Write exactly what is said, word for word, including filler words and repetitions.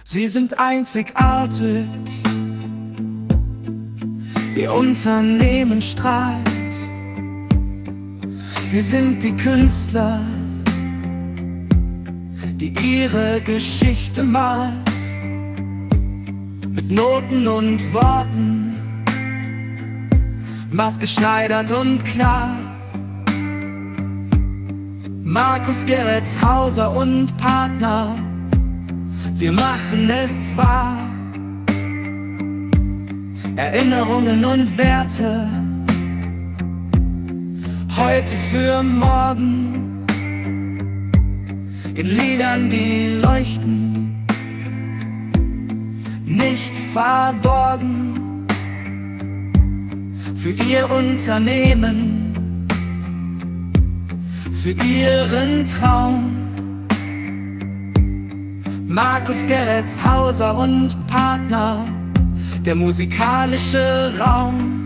Sie sind einzigartig, Ihr Unternehmen strahlt. Wir sind die Künstler, die ihre Geschichte malt, mit Noten und Worten, maßgeschneidert und klar. Markus Gerretshauser und Partner, wir machen es wahr. Erinnerungen und Werte, heute für morgen, in Liedern, die leuchten, nicht verborgen. Für Ihr Unternehmen, für Ihren Traum. Markus Gerretshauser und Partner, der musikalische Raum.